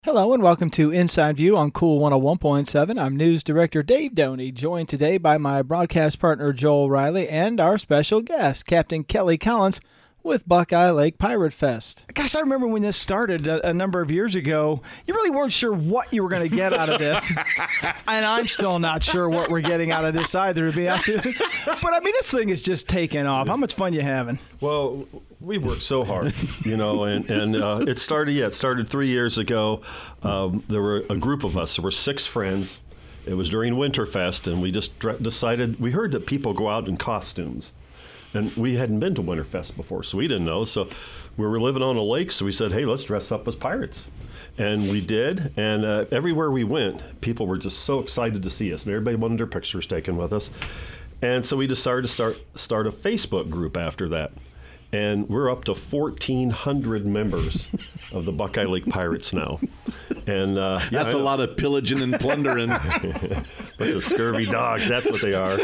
Hello and welcome to Inside View on Cool 101.7. I'm News Director Dave Doney, joined today by my broadcast partner Joel Riley and our special guest, Captain Kelly Collins with Buckeye Lake Pirate Fest. Gosh, I remember when this started a number of years ago, you really weren't sure what you were going to get out of this. And I'm still not sure what we're getting out of this either, to be honest with you. But, I mean, this thing is just taking off. How much fun you having? Well, we worked so hard, and it started 3 years ago. There were a group of us. There were 6 friends. It was during Winterfest, and we just decided, we heard that people go out in costumes. And we hadn't been to Winterfest before, so we didn't know. So we were living on a lake, so we said, hey, let's dress up as pirates. And we did, and everywhere we went, people were just so excited to see us. And everybody wanted their pictures taken with us. And so we decided to start a Facebook group after that. And we're up to 1,400 members of the Buckeye Lake Pirates now. And that's a lot of pillaging and plundering. Bunch of scurvy dogs, that's what they are.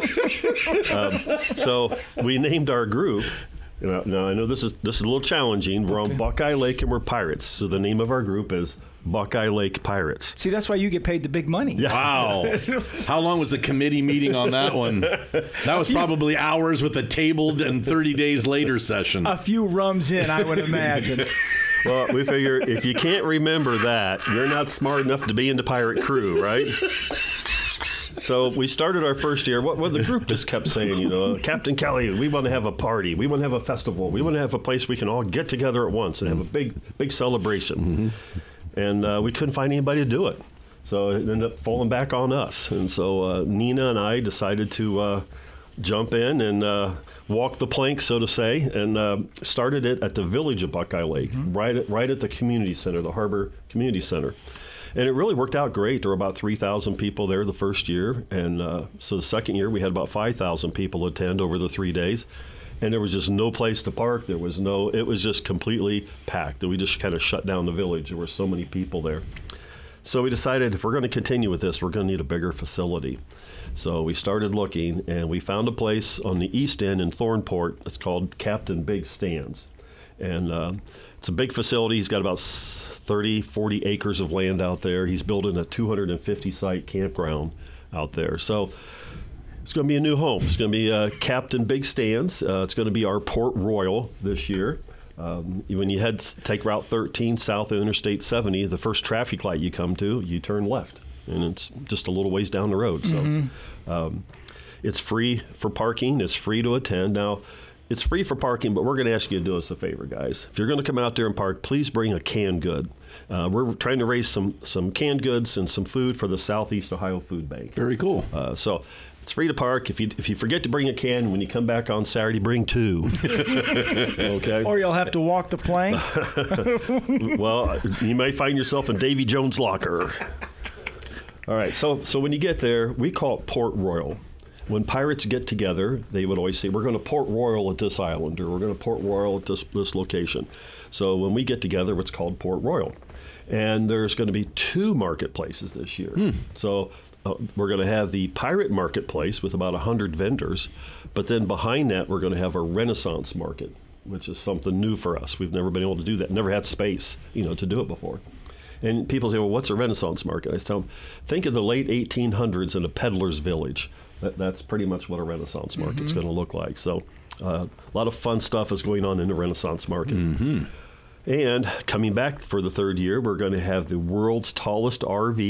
So we named our group. Now I know this is a little challenging. We're on Buckeye Lake and we're pirates. So the name of our group is Buckeye Lake Pirates. See, that's why you get paid the big money. Yeah. Wow. How long was the committee meeting on that one? That was probably hours with a tabled and 30 days later session. A few rums in, I would imagine. Well, we figure if you can't remember that, you're not smart enough to be in the pirate crew, right? So we started our first year. What the group just kept saying, Captain Kelly, we want to have a party. We want to have a festival. We want to have a place we can all get together at once and have a big celebration. Mm-hmm. And we couldn't find anybody to do it. So it ended up falling back on us. And so Nina and I decided to jump in and walk the plank, so to say, and started it at the village of Buckeye Lake, right at the community center, the Harbor Community Center. And it really worked out great. There were about 3,000 people there the first year. And so the second year, we had about 5,000 people attend over the 3 days. And there was just no place to park. It was just completely packed. We just kind of shut down the village. There were so many people there. So we decided if we're going to continue with this, we're going to need a bigger facility. So we started looking, and we found a place on the east end in Thornport. It's called Captain Big Stands. And it's a big facility. He's got about 30, 40 acres of land out there. He's building a 250-site campground out there. So it's going to be a new home. It's going to be Captain Big Stands. It's going to be our Port Royal this year. When you take Route 13 south of Interstate 70, the first traffic light you come to, you turn left. And it's just a little ways down the road. So it's free for parking. It's free to attend. Now, it's free for parking, but we're going to ask you to do us a favor, guys. If you're going to come out there and park, please bring a canned good. We're trying to raise some canned goods and some food for the Southeast Ohio Food Bank. Very cool. So it's free to park. If you forget to bring a can, when you come back on Saturday, bring 2. Okay. Or you'll have to walk the plank. Well, you may find yourself in Davy Jones' locker. All right. So when you get there, we call it Port Royal. When pirates get together, they would always say, we're going to Port Royal at this island, or we're going to Port Royal at this location. So when we get together, it's called Port Royal. And there's going to be 2 marketplaces this year. So we're going to have the pirate marketplace with about 100 vendors. But then behind that, we're going to have a Renaissance market, which is something new for us. We've never been able to do that. Never had space, to do it before. And people say, well, what's a Renaissance market? I tell them, think of the late 1800s in a peddler's village. That's pretty much what a Renaissance market's going to look like. So a lot of fun stuff is going on in the Renaissance market. And coming back for the 3rd year, we're going to have the world's tallest RV,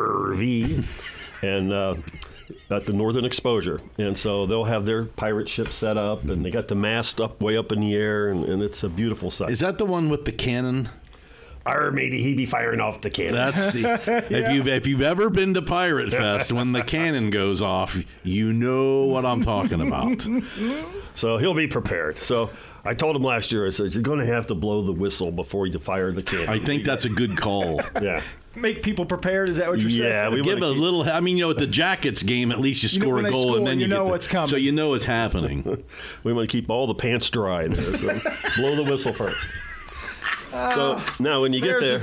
and at the Northern Exposure. And so they'll have their pirate ship set up, and they got the mast up way up in the air, and it's a beautiful sight. Is that the one with the cannon? Matey, he be firing off the cannon. That's the if you've ever been to Pirate Fest, when the cannon goes off, you know what I'm talking about. So he'll be prepared. So I told him last year, I said, you're going to have to blow the whistle before you fire the cannon. I think that's a good call. Yeah. Make people prepared, is that what you're saying? Yeah. We give a little, at the Jackets game, at least you score a goal and then you know what's coming. So you know it's happening. We want to keep all the pants dry there, so blow the whistle first. So now when you get there,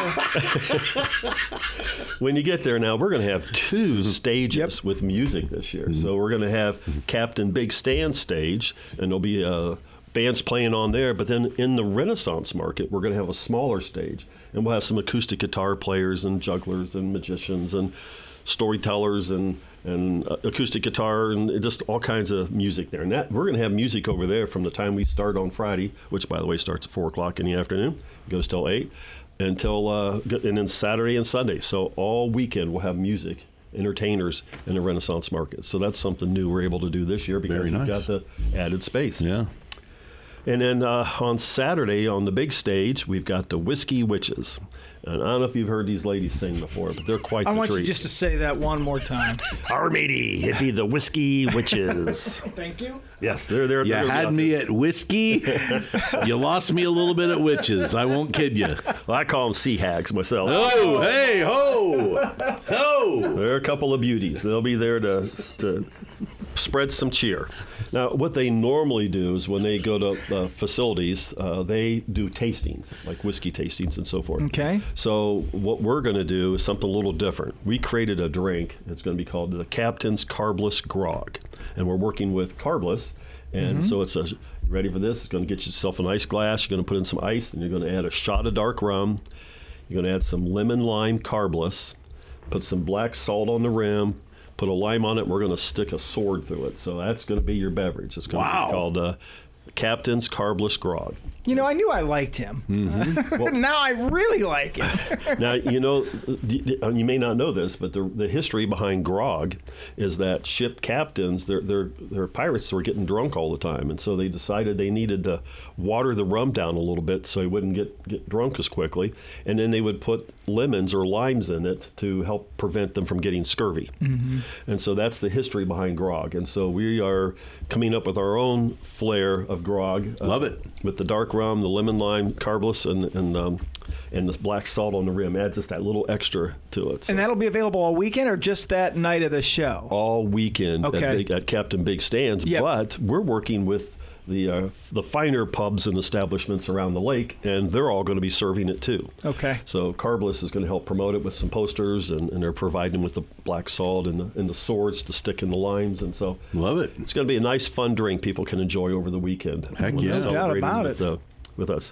now we're going to have 2 stages with music this year. So we're going to have Captain Big Stand stage, and there'll be bands playing on there. But then in the Renaissance Market, we're going to have a smaller stage, and we'll have some acoustic guitar players and jugglers and magicians and storytellers and acoustic guitar and just all kinds of music there. And that we're going to have music over there from the time we start on Friday, which by the way starts at 4 o'clock in the afternoon, goes till 8, until and then Saturday and Sunday. So all weekend we'll have music, entertainers in the Renaissance Market. So that's something new we're able to do this year because we've got the added space. Yeah. And then on Saturday on the big stage, we've got the Whiskey Witches. And I don't know if you've heard these ladies sing before, but they're quite the treat. I want you just to say that one more time. Our matey, it'd be the Whiskey Witches. Thank you. Yes, they're there. You had me at whiskey. You lost me a little bit at witches. I won't kid you. Well, I call them sea hags myself. Oh, hey, ho, ho. They're a couple of beauties. They'll be there to spread some cheer. Now, what they normally do is when they go to facilities, they do tastings, like whiskey tastings and so forth. Okay. So what we're going to do is something a little different. We created a drink. It's going to be called the Captain's Carbless Grog. And we're working with Carbless. And so it's you ready for this? It's going to get yourself an ice glass. You're going to put in some ice, and you're going to add a shot of dark rum. You're going to add some lemon lime Carbless, put some black salt on the rim, put a lime on it. We're going to stick a sword through it. So that's going to be your beverage. It's going to be called Captain's Carbless Grog. You know, I knew I liked him. Well, now I really like him. Now, you know, you may not know this, but the history behind grog is that ship captains, their pirates were getting drunk all the time, and so they decided they needed to water the rum down a little bit so he wouldn't get drunk as quickly, and then they would put lemons or limes in it to help prevent them from getting scurvy. And so that's the history behind grog, and so we are coming up with our own flair of grog. Love it. With the dark rum, the lemon lime Carbless, and this black salt on the rim adds just that little extra to it. So And that'll be available all weekend or just that night of the show? all weekend at Captain Big Stands. Yep. But we're working with the finer pubs and establishments around the lake, and they're all going to be serving it too. Okay. So Carbless is going to help promote it with some posters, and they're providing with the black salt and the swords to stick in the lines, and so Love it. it's going to be a nice, fun drink people can enjoy over the weekend. Heck when yeah. they're No doubt celebrating about it. with us.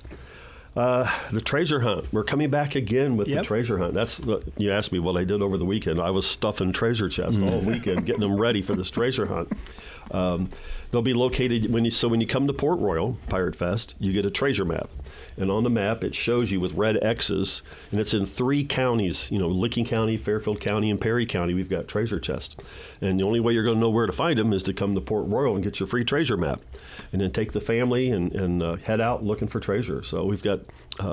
The treasure hunt. We're coming back again with the treasure hunt. That's you asked me what I did over the weekend. I was stuffing treasure chests all weekend, getting them ready for this treasure hunt. They'll be located when you come to Port Royal Pirate Fest, you get a treasure map. And on the map, it shows you with red X's, and it's in 3 counties, Licking County, Fairfield County, and Perry County. We've got treasure chests. And the only way you're going to know where to find them is to come to Port Royal and get your free treasure map. And then take the family and head out looking for treasure. So we've got...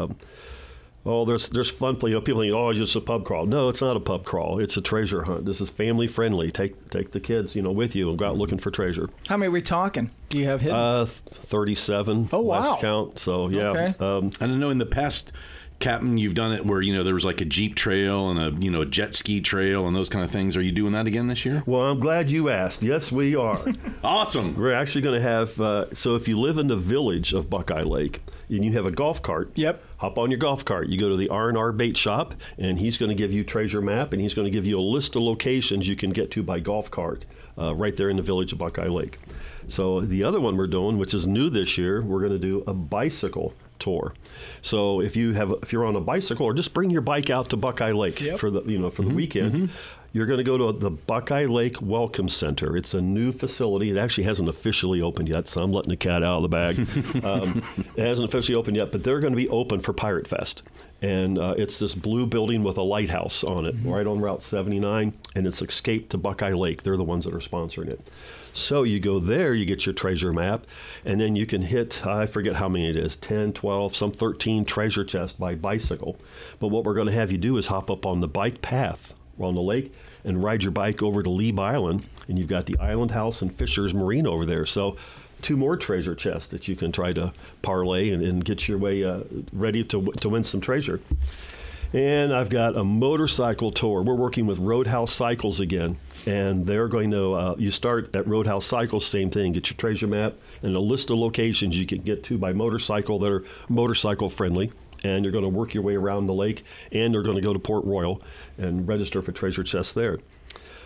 there's fun. People think, it's just a pub crawl. No, it's not a pub crawl. It's a treasure hunt. This is family friendly. Take the kids, with you and go out looking for treasure. How many are we talking? Do you have hidden? 37. Oh, wow. Last count. So yeah. Okay. I don't know, in the past, Captain, you've done it where, there was like a Jeep trail and a jet ski trail and those kind of things. Are you doing that again this year? Well, I'm glad you asked. Yes, we are. Awesome. We're actually going to have, so if you live in the village of Buckeye Lake and you have a golf cart, hop on your golf cart. You go to the R&R Bait Shop, and he's going to give you a treasure map, and he's going to give you a list of locations you can get to by golf cart right there in the village of Buckeye Lake. So the other one we're doing, which is new this year, we're going to do a bicycle tour. So if you're on a bicycle, or just bring your bike out to Buckeye Lake for the the weekend. You're going to go to the Buckeye Lake Welcome Center. It's a new facility. It actually hasn't officially opened yet, so I'm letting the cat out of the bag. It hasn't officially opened yet, but they're going to be open for Pirate Fest. And it's this blue building with a lighthouse on it, right on Route 79, and it's Escape to Buckeye Lake. They're the ones that are sponsoring it. So you go there, you get your treasure map, and then you can hit, I forget how many it is, 10, 12, some 13 treasure chests by bicycle. But what we're going to have you do is hop up on the bike path on the lake and ride your bike over to Leeb Island, and you've got the Island House and Fisher's Marine over there. So 2 more treasure chests that you can try to parlay and get your way ready to win some treasure. And I've got a motorcycle tour. We're working with Roadhouse Cycles again, and they're going to, you start at Roadhouse Cycles, same thing, get your treasure map and a list of locations you can get to by motorcycle that are motorcycle friendly. And you're going to work your way around the lake, and you're going to go to Port Royal and register for treasure chests there.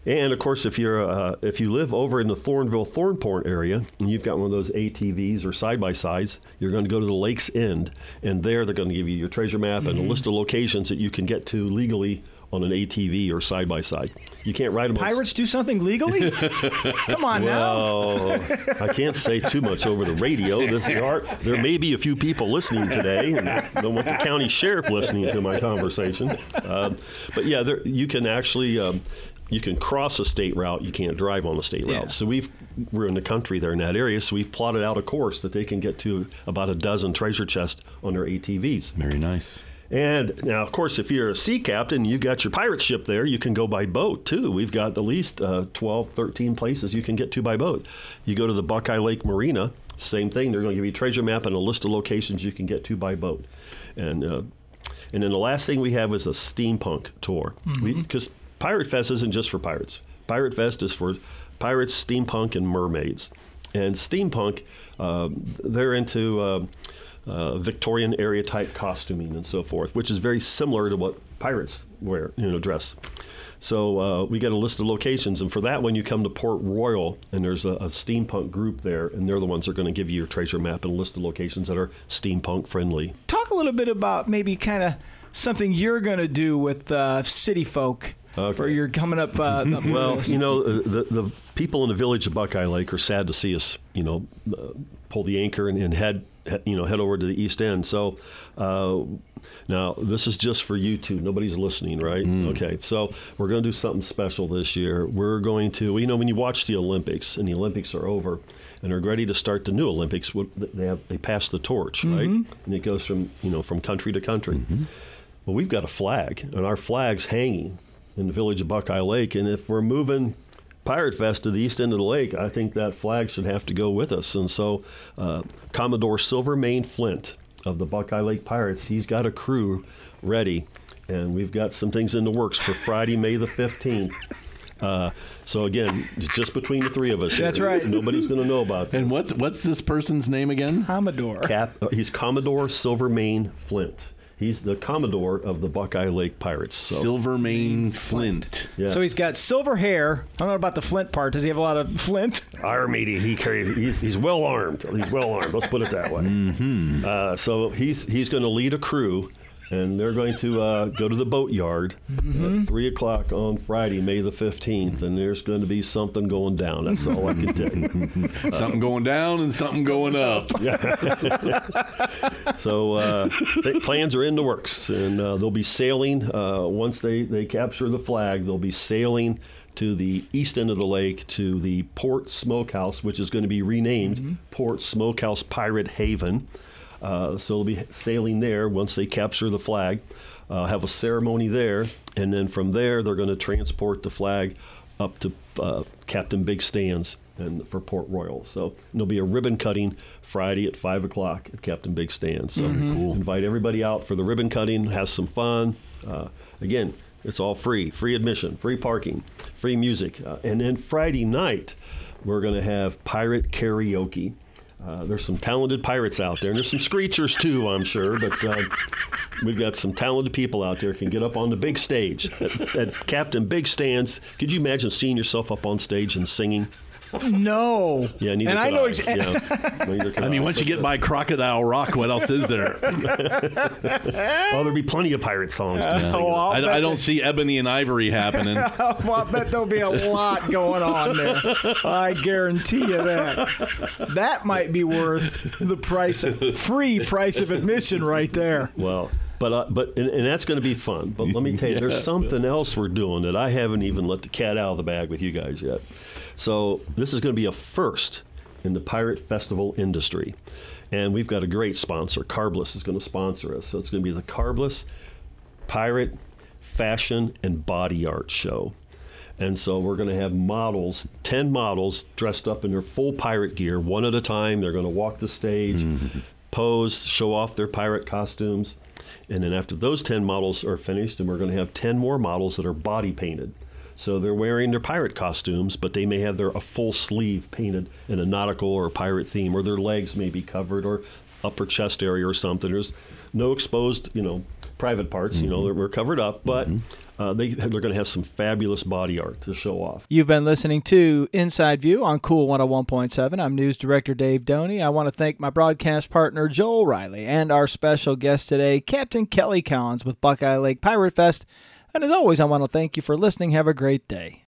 And of course, if you live over in the Thornville-Thornport area and you've got one of those ATVs or side-by-sides, you're going to go to the lake's end, and there they're going to give you your treasure map and a list of locations that you can get to legally on an ATV or side-by-side. You can't ride them. Pirates do something legally? Come on now. I can't say too much over the radio. There may be a few people listening today, and I don't want the county sheriff listening to my conversation. But yeah, you can actually you can cross a state route. You can't drive on a state route. So we're in the country there in that area, so we've plotted out a course that they can get to about a dozen treasure chests on their ATVs. Very nice. And now, of course, if you're a sea captain, you've got your pirate ship there, you can go by boat, too. We've got at least 12, 13 places you can get to by boat. You go to the Buckeye Lake Marina, same thing. They're going to give you a treasure map and a list of locations you can get to by boat. And then the last thing we have is a steampunk tour. Because Pirate Fest isn't just for pirates. Pirate Fest is for pirates, steampunk, and mermaids. And steampunk, they're into Victorian area type costuming and so forth, which is very similar to what pirates wear, dress. So we got a list of locations, and for that one you come to Port Royal, and there's a steampunk group there, and they're the ones that are going to give you your treasure map and a list of locations that are steampunk friendly. Talk a little bit about maybe kind of something you're going to do with city folk. For your coming up. Well, the people in the village of Buckeye Lake are sad to see us, pull the anchor and head over to the east end. So now this is just for you two. Nobody's listening, right? Okay. So we're going to do something special this year. We're going to, when you watch the Olympics and the Olympics are over and are ready to start the new Olympics, they pass the torch, right? And it goes from country to country. Well, we've got a flag, and our flag's hanging in the village of Buckeye Lake, and if we're moving Pirate Fest to the east end of the lake, I think that flag should have to go with us. And so Commodore Silvermain Flint of the Buckeye Lake Pirates, he's got a crew ready, and we've got some things in the works for Friday, May the 15th. So again, it's just between the three of us. That's here. right. Nobody's going to know about this. And what's this person's name again? Commodore. He's Commodore Silvermain Flint. He's the Commodore of the Buckeye Lake Pirates. So. Silvermain Flint. Yes. So he's got silver hair. I don't know about the flint part. Does he have a lot of flint? Army, he's well armed. He's well armed. Let's put it that way. So he's going to lead a crew, and they're going to go to the boatyard at 3 o'clock on Friday, May the 15th, and there's going to be something going down. That's all I can tell you. Something going down and something going up. So plans are in the works, and they'll be sailing once they capture the flag. They'll be sailing to the east end of the lake to the Port Smokehouse, which is going to be renamed Port Smokehouse Pirate Haven. So they'll be sailing there once they capture the flag, have a ceremony there, and then from there they're going to transport the flag up to Captain Big Stan's and for Port Royal. So there'll be a ribbon cutting Friday at 5 o'clock at Captain Big Stan's. So cool. Invite everybody out for the ribbon cutting, have some fun. Again, it's all free admission, free parking, free music. And then Friday night, we're going to have pirate karaoke. There's some talented pirates out there, and there's some screechers too, I'm sure, but we've got some talented people out there who can get up on the big stage at Captain Big Stan's. Could you imagine seeing yourself up on stage and singing? No. Yeah, neither and could I know I mean, once you get by Crocodile Rock, what else is there? Well, there'll be plenty of pirate songs to be singing. I don't see Ebony and Ivory happening. Well, I bet there'll be a lot going on there. I guarantee you that. That might be worth the free price of admission right there. Well, but that's going to be fun. But let me tell you, there's something else we're doing that I haven't even let the cat out of the bag with you guys yet. So this is going to be a first in the pirate festival industry. And we've got a great sponsor. Carbless is going to sponsor us. So it's going to be the Carbless Pirate Fashion and Body Art Show. And so we're going to have 10 models dressed up in their full pirate gear, one at a time. They're going to walk the stage, pose, show off their pirate costumes. And then after those 10 models are finished, and we're going to have 10 more models that are body painted. So they're wearing their pirate costumes, but they may have a full sleeve painted in a nautical or a pirate theme, or their legs may be covered, or upper chest area or something. There's no exposed, private parts. You know, we're covered up, but they're going to have some fabulous body art to show off. You've been listening to Inside View on Cool 101.7. I'm News Director Dave Doney. I want to thank my broadcast partner, Joel Riley, and our special guest today, Captain Kelly Collins with Buckeye Lake Pirate Fest. And as always, I want to thank you for listening. Have a great day.